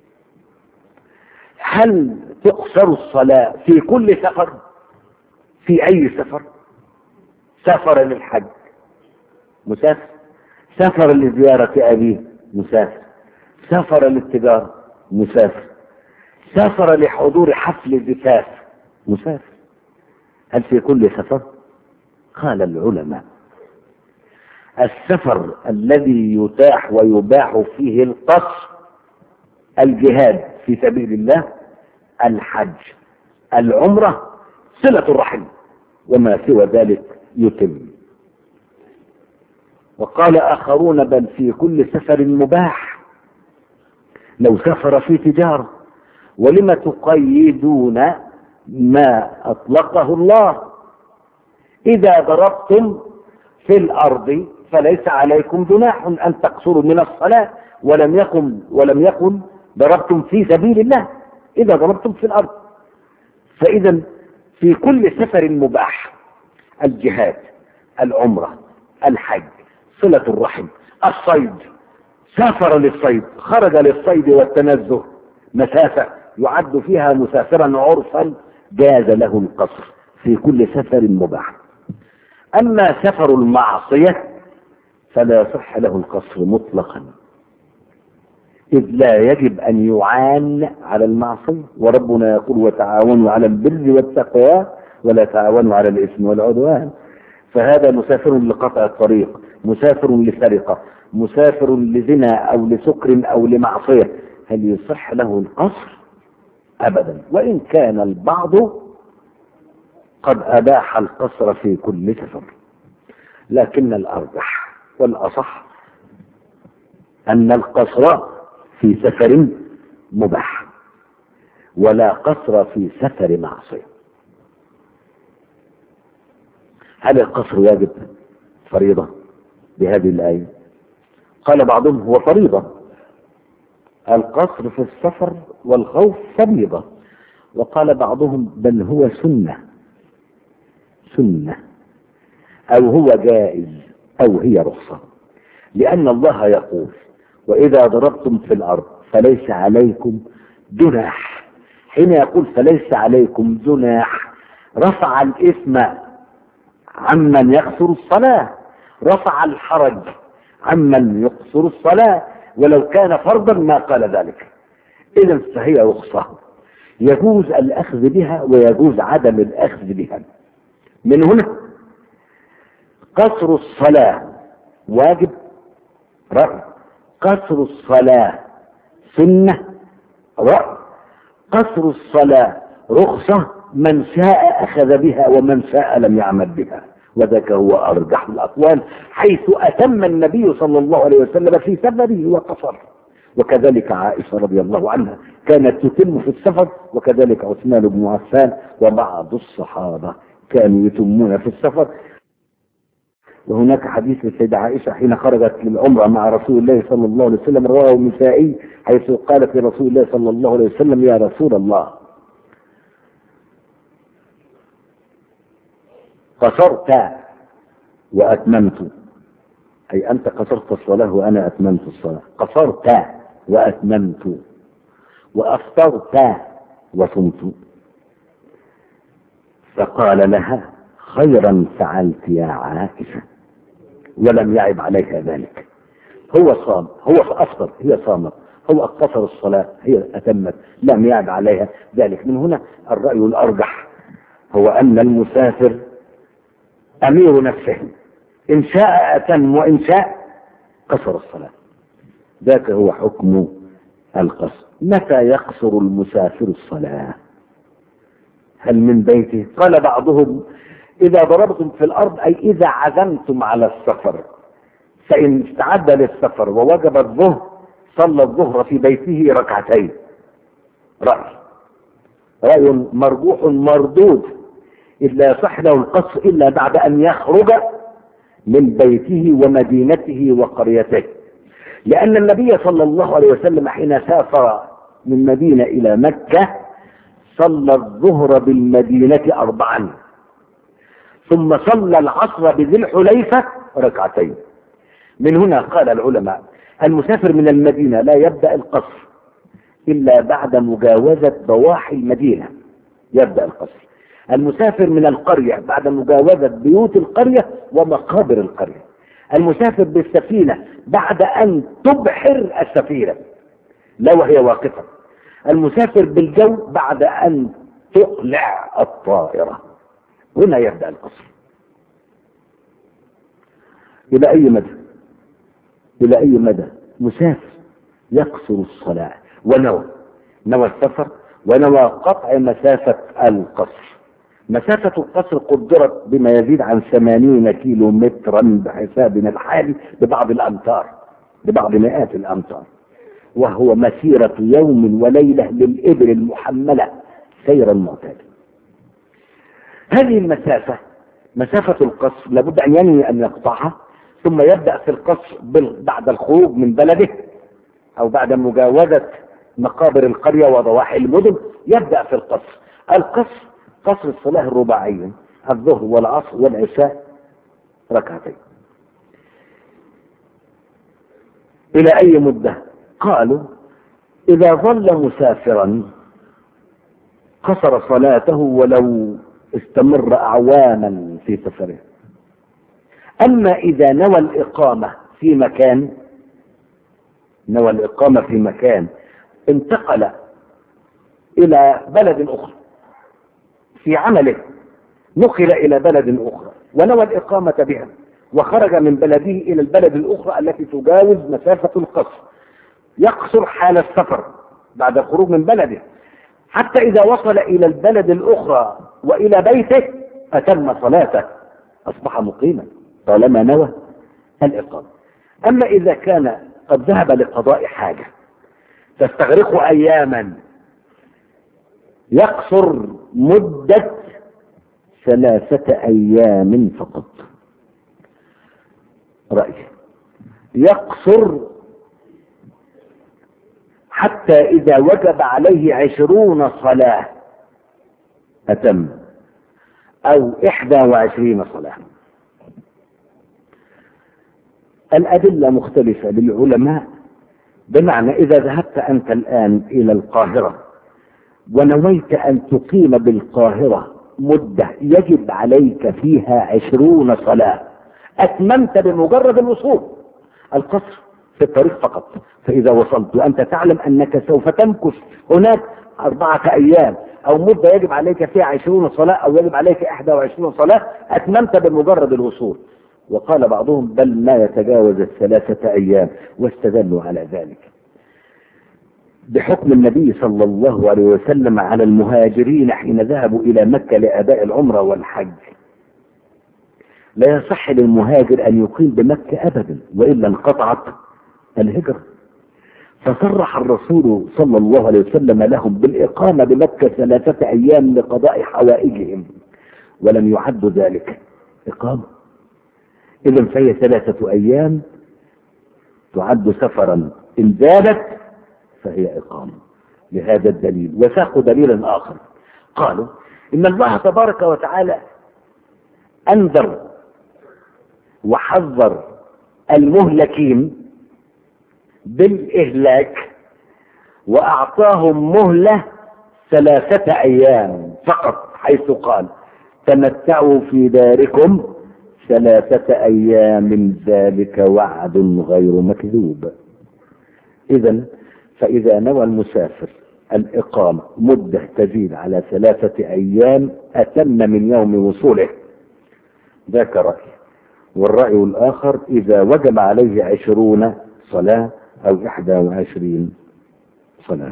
هل تقصر الصلاة في كل سفر؟ في أي سفر؟ سفر للحج مسافر، سفر لزيارة أبيه مسافر، سفر للتجارة مسافر، سافر لحضور حفل زفاف مسافر. هل في كل سفر؟ قال العلماء: السفر الذي يتاح ويباح فيه القصر الجهاد في سبيل الله، الحج، العمرة، صلة الرحم، وما سوى ذلك يتم. وقال آخرون بل في كل سفر مباح، لو سافر في تجارة. ولم تقيدون ما أطلقه الله؟ إذا ضربتم في الأرض فليس عليكم جناح أن تقصروا من الصلاة، ولم يكن ضربتم في سبيل الله، إذا ضربتم في الأرض. فإذا في كل سفر مباح: الجهاد، العمرة، الحج، صلة الرحم، الصيد. سافر للصيد، خرج للصيد والتنزه مسافة يعد فيها مسافرا عرفا، جاز له القصر في كل سفر مباح. أما سفر المعصية فلا يصح له القصر مطلقا، إذ لا يجب أن يعان على المعصية، وربنا يقول: وتعاونوا على البر والتقوى ولا تعاونوا على الإثم والعدوان. فهذا مسافر لقطع الطريق، مسافر لسرقة، مسافر لزنا أو لسكر أو لمعصية. هل يصح له القصر؟ أبدا، وإن كان البعض قد أباح القصر في كل سفر. لكن الأرجح والأصح أن القصر في سفر مباح، ولا قصر في سفر معصية. هل القصر واجب فريضة بهذه الآية؟ قال بعضهم هو فريضة، القصر في السفر والخوف فريضة، وقال بعضهم بل هو سنة أو هو جائز أو هي رخصة، لأن الله يقول وإذا ضربتم في الأرض فليس عليكم جناح. حين يقول فليس عليكم جناح رفع الإثم عمن يقصر الصلاة، رفع الحرج عمن يقصر الصلاة، ولو كان فرضا ما قال ذلك. إذن فهي رخصة يجوز الأخذ بها ويجوز عدم الأخذ بها. من هنا قصر الصلاة واجب رأي، قصر الصلاة سنة رأي، قصر الصلاة رخصة من شاء أخذ بها ومن شاء لم يعمل بها، وذاك هو أرجح الأقوال، حيث أتم النبي صلى الله عليه وسلم في سفره وقصر، وكذلك عائشة رضي الله عنها كانت تتم في السفر، وكذلك عثمان بن عفان وبعض الصحابة كانوا يتمون في السفر. وهناك حديث للسيدة عائشة حين خرجت للعمرة مع رسول الله صلى الله عليه وسلم رواه النسائي، حيث قالت لرسول الله صلى الله عليه وسلم يا رسول الله قصرت وأتممت، أي أنت قصرت الصلاة وأنا أتممت الصلاة، قصرت وأتممت وأفطرت وصمت. فقال لها خيرا فعلت يا عائشة، ولم يعب عليها ذلك. هو صام، هو أفطر، هي صامت، هو قصر الصلاة، هي أتمت، لم يعب عليها ذلك. من هنا الرأي الأرجح هو أن المسافر أمير نفسه، إن شاء أتم وإن شاء قصر الصلاة، ذاك هو حكم القصر. متى يقصر المسافر الصلاة؟ هل من بيته؟ قال بعضهم إذا ضربتم في الأرض أي إذا عزمتم على السفر، فإن استعد للسفر ووجب الظهر صلى الظهر في بيته ركعتين. رأي مرجوح مردود، إذ لا يصح له القصر إلا بعد أن يخرج من بيته ومدينته وقريته، لأن النبي صلى الله عليه وسلم حين سافر من مدينة إلى مكة صلى الظهر بالمدينة 4، ثم صلى العصر بذي الحليفة ركعتين. من هنا قال العلماء المسافر من المدينة لا يبدأ القصر إلا بعد مجاوزة ضواحي المدينة، يبدأ القصر. المسافر من القرية بعد مجاوزة بيوت القرية ومقابر القرية. المسافر بالسفينة بعد أن تبحر السفينة لا وهي واقفة. المسافر بالجو بعد أن تقلع الطائرة. هنا يبدأ القصر. إلى أي مدى؟ إلى أي مدى مسافر يقصر الصلاة نوى السفر ونوى قطع مسافة القصر. مسافة القصر قدرت بما يزيد عن 80 كيلو مترا بحسابنا الحالي ببعض الأمتار، ببعض مئات الأمتار، وهو مسيرة يوم وليلة للإبل المحملة سيرا معتادا. هذه المسافة مسافة القصر لابد أن ينوي أن يقطعها، ثم يبدأ في القصر بعد الخروج من بلده أو بعد مجاوزة مقابر القرية وضواحي المدن. يبدأ في القصر. القصر قصر الصلاة الرباعية الظهر والعصر والعشاء ركعتين. إلى أي مدة؟ قالوا إذا ظل مسافرا قصر صلاته ولو استمر أعواما في سفره. أما إذا نوى الإقامة في مكان انتقل إلى بلد أخرى في عمله، نقل إلى بلد أخرى ونوى الإقامة بها وخرج من بلده إلى البلد الأخرى التي تجاوز مسافة القصر، يقصر حال السفر بعد الخروج من بلده حتى إذا وصل إلى البلد الأخرى وإلى بيته أتم صلاته، أصبح مقيما طالما نوى الإقامة. أما إذا كان قد ذهب لقضاء حاجة تستغرق أياما يقصر مدة 3 أيام فقط. رأي يقصر حتى إذا وجب عليه 20 صلاة أتم، أو 21 صلاة. الأدلة مختلفة للعلماء، بمعنى إذا ذهبت أنت الآن إلى القاهرة ونويت أن تقيم بالقاهرة مدة يجب عليك فيها 20 صلاة، أتممت بمجرد الوصول. القصر في الطريق فقط، فإذا وصلت وأنت تعلم أنك سوف تمكث هناك 4 أيام أو مدة يجب عليك فيها 20 صلاة أو يجب عليك 21 صلاة، أتممت بمجرد الوصول. وقال بعضهم بل ما يتجاوز 3 أيام، واستدلوا على ذلك بحكم النبي صلى الله عليه وسلم على المهاجرين حين ذهبوا إلى مكة لأداء العمرة والحج. لا يصح للمهاجر أن يقيم بمكة أبدا، وإلا انقطعت الهجرة. فصرح الرسول صلى الله عليه وسلم لهم بالإقامة بمكة 3 أيام لقضاء حوائجهم، ولم يعد ذلك إقامة. إذن فهي 3 أيام تعد سفرا، إن زادت فهي إقامة لهذا الدليل. وساقوا دليلا آخر، قالوا إن الله تبارك وتعالى أنذر وحذر المهلكين بالإهلاك وأعطاهم مهلة 3 أيام فقط، حيث قال تمتعوا في داركم 3 أيام ذلك وعد غير مكذوب. إذن فإذا نوى المسافر الإقامة مدة تزيد على 3 أيام أتم من يوم وصوله، ذاك رأي. والرأي الآخر إذا وجب عليه 20 صلاة أو 21 صلاة.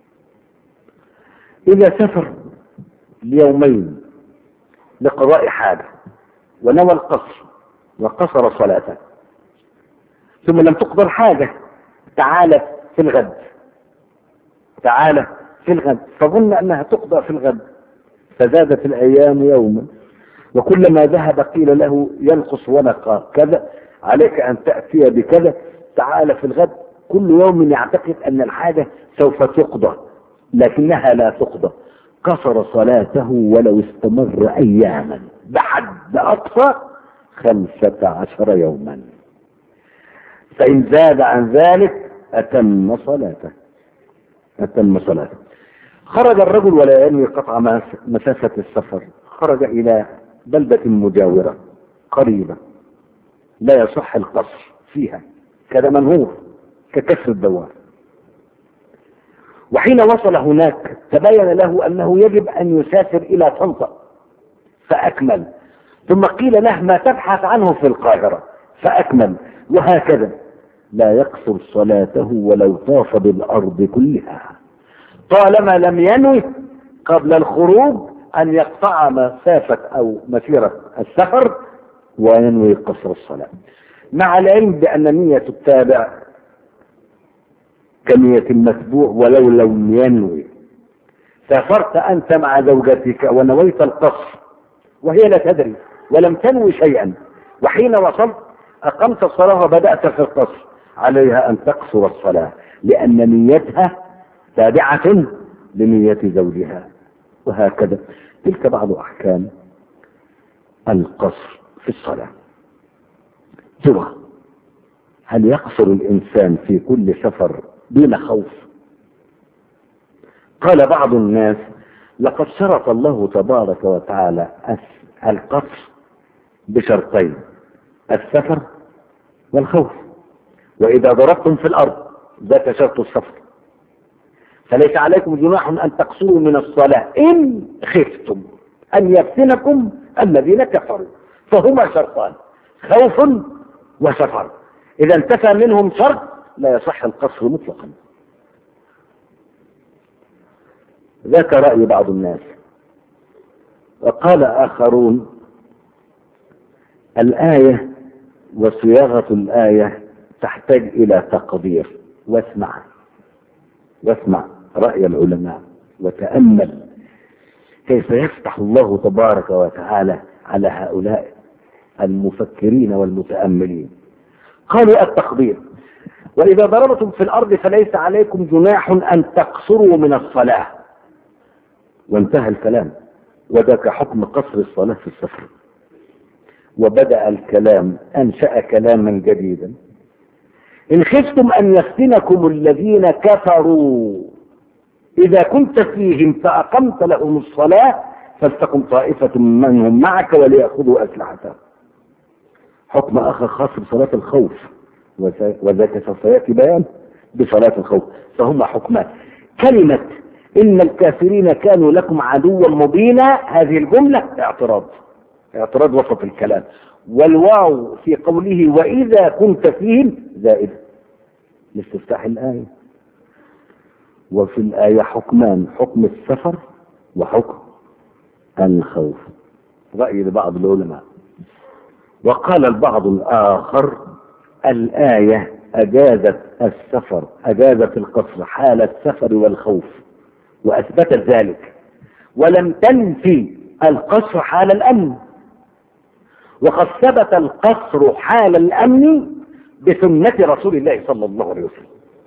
إذا سافر ليومين لقضاء حاجة ونوى القصر وقصر صلاته، ثم لم تقدر حاجة، تعال في الغد، تعال في الغد، فظن أنها تقضى في الغد، فزادت الأيام يوما، وكلما ذهب قيل له ينقص ونقى كذا، عليك أن تأتي بكذا، تعال في الغد. كل يوم يعتقد أن الحاجة سوف تقضى لكنها لا تقضى، قصر صلاته ولو استمر أياما بحد أقصى 15 يوما، فإن زاد عن ذلك أتم صلاته. خرج الرجل ولا ينوي قطع مسافة السفر، خرج إلى بلدة مجاورة قريبة لا يصح القصر فيها، كذا منهور ككسر الدوار. وحين وصل هناك تبين له أنه يجب أن يسافر إلى طنطا فأكمل، ثم قيل له ما تبحث عنه في القاهرة فأكمل، وهكذا لا يقصر صلاته ولو طاف بالأرض كلها، طالما لم ينوي قبل الخروج أن يقطع مسافة أو مسيرة السفر وينوي قصر الصلاة، مع العلم بأن نية التابع كنية المتبوع ولو لم ينوي. سافرت أنت مع زوجتك ونويت القصر وهي لا تدري ولم تنوي شيئا، وحين وصلت أقمت الصلاة وبدأت في القصر، عليها أن تقصر الصلاة لأن نيتها تابعة لنية زوجها، وهكذا. تلك بعض أحكام القصر في الصلاة. ترى هل يقصر الإنسان في كل سفر دون خوف؟ قال بعض الناس لقد شرط الله تبارك وتعالى القصر بشرطين، السفر والخوف. وإذا ضربتم في الأرض، ذاك شرط السفر، فليس عليكم جناح أن تقصروا من الصلاة إن خفتم أن يفتنكم الذين كفروا، فهما شرطان، خوف وسفر. إذا انتفى منهم شرط لا يصح القصر مطلقا. ذاك رأي بعض الناس. وقال آخرون الآية وصياغة الآية تحتاج إلى تقدير. واسمع رأي العلماء وتأمل كيف يفتح الله تبارك وتعالى على هؤلاء المفكرين والمتأملين. قالوا التقدير وإذا ضربتم في الأرض فليس عليكم جناح أن تقصروا من الصلاة. وانتهى الكلام. وذاك حكم قصر الصلاة في السفر. وبدأ الكلام، أنشأ كلاما جديدا: إن خفتم أن يفتنكم الذين كفروا إذا كنت فيهم فأقمت لهم الصلاة فلتقم طائفة منهم معك وليأخذوا أسلحتهم. حكم آخر خاص بصلاة الخوف، وذاك سوف يأتي بيان بصلاة الخوف. فهما حكمان. كلمة إن الكافرين كانوا لكم عدوا مبينا، هذه الجملة اعتراض وسط الكلام. والواو في قوله وإذا كنت فيهم زائدة لاستفتاح الآية. وفي الآية حكمان: حكم السفر وحكم الخوف. رأي لبعض العلماء. وقال البعض الآخر: الآية أجازت السفر، أجازت القصر حال السفر والخوف وأثبتت ذلك، ولم تنفي القصر حال الأمن. وقد ثبت القصر حال الأمن بسنة رسول الله صلى الله عليه وسلم.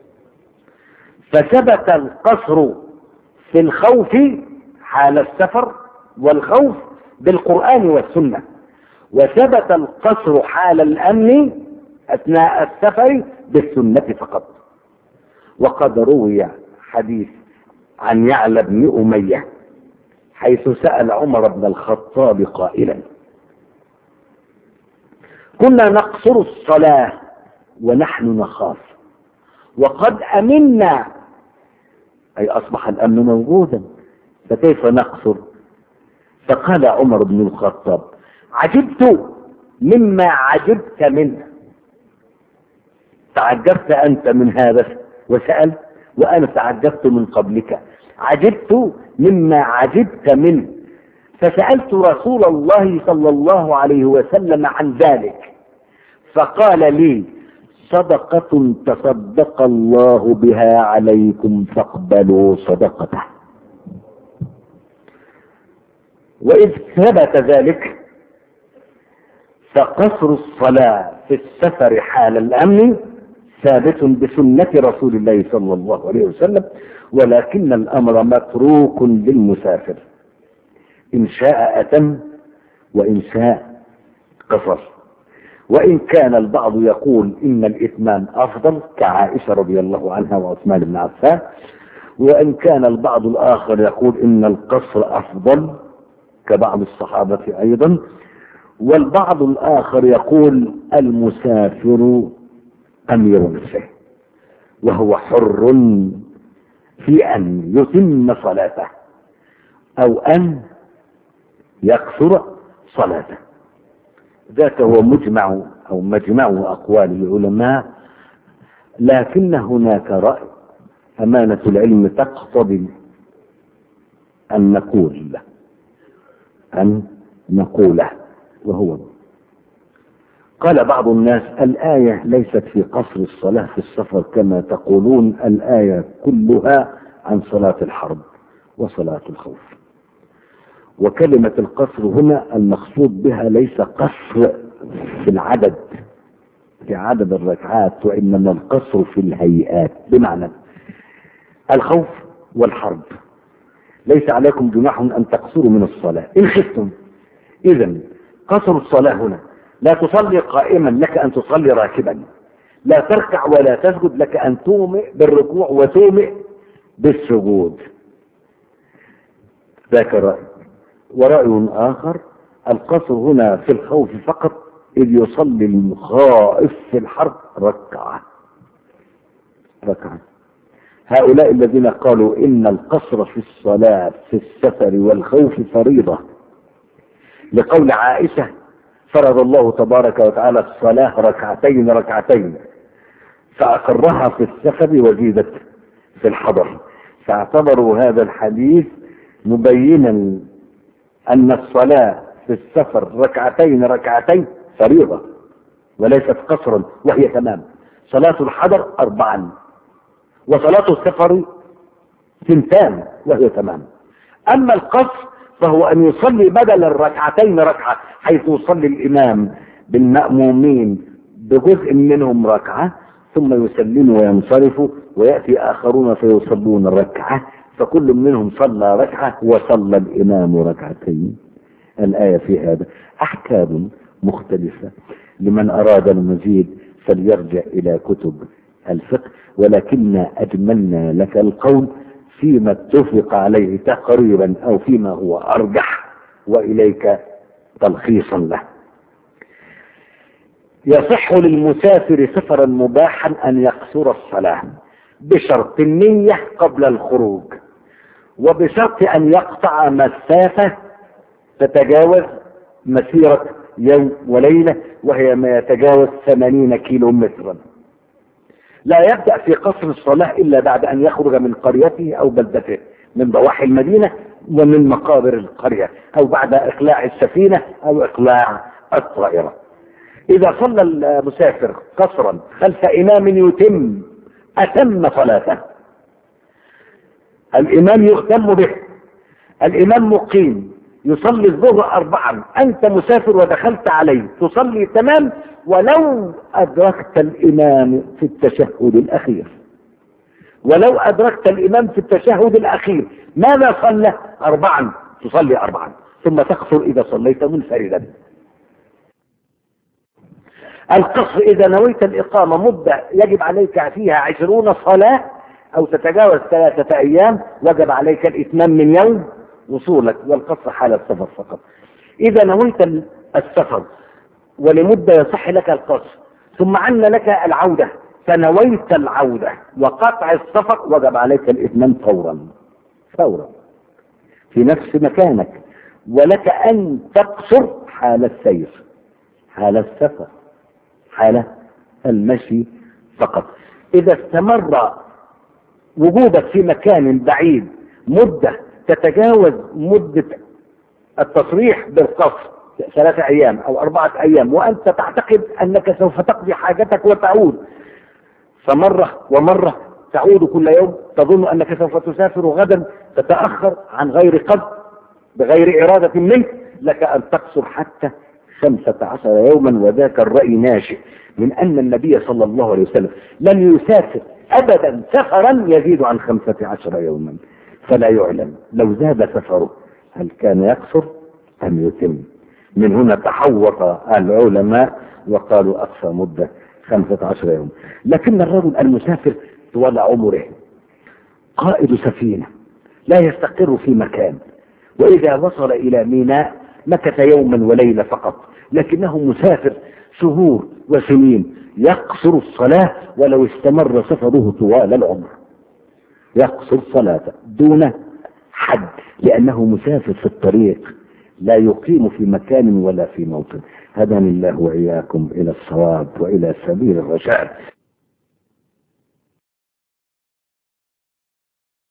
فثبت القصر في الخوف حال السفر والخوف بالقرآن والسنة، وثبت القصر حال الأمن أثناء السفر بالسنة فقط. وقد روي حديث عن يعلى بن أمية حيث سأل عمر بن الخطاب قائلا: كنا نقصر الصلاة ونحن نخاف وقد أمنا، أي أصبح الأمن موجودا، فكيف نقصر؟ فقال عمر بن الخطاب: عجبت مما عجبت منه. تعجبت أنت من هذا وسأل، وأنا تعجبت من قبلك. عجبت مما عجبت منه، فسألت رسول الله صلى الله عليه وسلم عن ذلك فقال لي: صدقة تصدق الله بها عليكم فاقبلوا صدقته. وإذ ثبت ذلك فقصر الصلاة في السفر حال الأمن ثابت بسنة رسول الله صلى الله عليه وسلم، ولكن الأمر متروك للمسافر، إن شاء أتم وإن شاء قصر. وإن كان البعض يقول إن الإتمام أفضل كعائشة رضي الله عنها وعثمان بن عفان، وإن كان البعض الآخر يقول إن القصر أفضل كبعض الصحابة أيضا، والبعض الآخر يقول المسافر أمير نفسه وهو حر في أن يتم صلاته أو أن يقصر صلاته. ذاك هو مجمع أقوال العلماء. لكن هناك رأي أمانة العلم تقتضي أن نقوله، وهو قال بعض الناس: الآية ليست في قصر الصلاة في السفر كما تقولون، الآية كلها عن صلاة الحرب وصلاة الخوف. وكلمة القصر هنا المقصود بها ليس قصر في العدد، في عدد الركعات، وإنما القصر في الهيئات، بمعنى الخوف والحرب ليس عليكم جناح أن تقصروا من الصلاة إن خفتم. إذن قصر الصلاة هنا لا تصلي قائما، لك أن تصلي راكبا، لا تركع ولا تسجد، لك أن تومئ بالركوع وتومئ بالسجود. ذاك رأي. ورأي آخر: القصر هنا في الخوف فقط، إذ يصلي الخائف في الحرب ركعة. هؤلاء الذين قالوا إن القصر في الصلاة في السفر والخوف فريضة، لقول عائشة: فرض الله تبارك وتعالى الصلاة ركعتين فأقرها في السفر وزيدت في الحضر، فاعتبروا هذا الحديث مبينا أن الصلاة في السفر ركعتين فريضة وليست قصرا، وهي تمام. صلاة الحضر 4 وصلاة السفر 2 وهي تمام. أما القصر فهو أن يصلي بدل الركعتين ركعة، حيث يصلي الإمام بالمأمومين بجزء منهم ركعة، ثم يسلموا وينصرفوا، ويأتي آخرون فيصلون ركعة، فكل منهم صلى ركعة وصلى الإمام ركعتين. الآية في هذا أحكام مختلفة، لمن أراد المزيد فليرجع إلى كتب الفقه، ولكن أجملنا لك القول فيما اتفق عليه تقريبا أو فيما هو أرجح، وإليك تلخيصا له. يصح للمسافر سفرا مباحا أن يقصر الصلاة بشرط النية قبل الخروج، وبشرط أن يقطع مسافة تتجاوز مسيرة يوم وليلة، وهي ما يتجاوز 80 كيلو مترا. لا يبدأ في قصر الصلاة إلا بعد أن يخرج من قريته أو بلدته، من ضواحي المدينة ومن مقابر القرية، أو بعد إقلاع السفينة أو إقلاع الطائرة. إذا صلى المسافر قصرا خلف إمام أتم صلاته، الإمام يهتم به، الإمام مقيم يصلي الظهر 4، أنت مسافر ودخلت عليه تصلي تمام، ولو أدركت الإمام في التشهد الأخير، ولو أدركت الإمام في التشهد الأخير ماذا صلى؟ 4، تصلي 4 ثم تقصر إذا صليت منفردا. القصر إذا نويت الإقامة مدة يجب عليك فيها 20 صلاة أو تتجاوز 3 أيام، وجب عليك الإتمام من يوم وصولك، والقصر حال السفر فقط. إذا نويت السفر ولمدة يصح لك القصر، ثم عن لك العودة فنويت العودة وقطع السفر، وجب عليك الإتمام فورا في نفس مكانك، ولك أن تقصر حال السير، حال السفر، حال المشي فقط. إذا استمر وجودك في مكان بعيد مدة تتجاوز مدة التصريح بالقصر 3 أيام أو 4 أيام، وأنت تعتقد أنك سوف تقضي حاجتك وتعود، فمرة ومرة تعود كل يوم، تظن أنك سوف تسافر غدا، تتأخر عن غير قصد بغير إرادة منك، لك أن تقصر حتى 15 يوما. وذاك الرأي ناشئ من أن النبي صلى الله عليه وسلم لم يسافر أبدا سفرا يزيد عن 15 يوما، فلا يعلم لو زاد سفره هل كان يقصر أم يتم. من هنا تحوط العلماء وقالوا أقصى مدة 15 يوم. لكن الرجل المسافر طوال عمره قائد سفينة لا يستقر في مكان، وإذا وصل إلى ميناء مكث يوما وليلة فقط، لكنه مسافر شهور وسنين، يقصر الصلاة ولو استمر سفره طوال العمر، يقصر صلاته دون حد، لأنه مسافر في الطريق لا يقيم في مكان ولا في موطن. هداني الله وإياكم إلى الصواب وإلى سبيل الرشاد.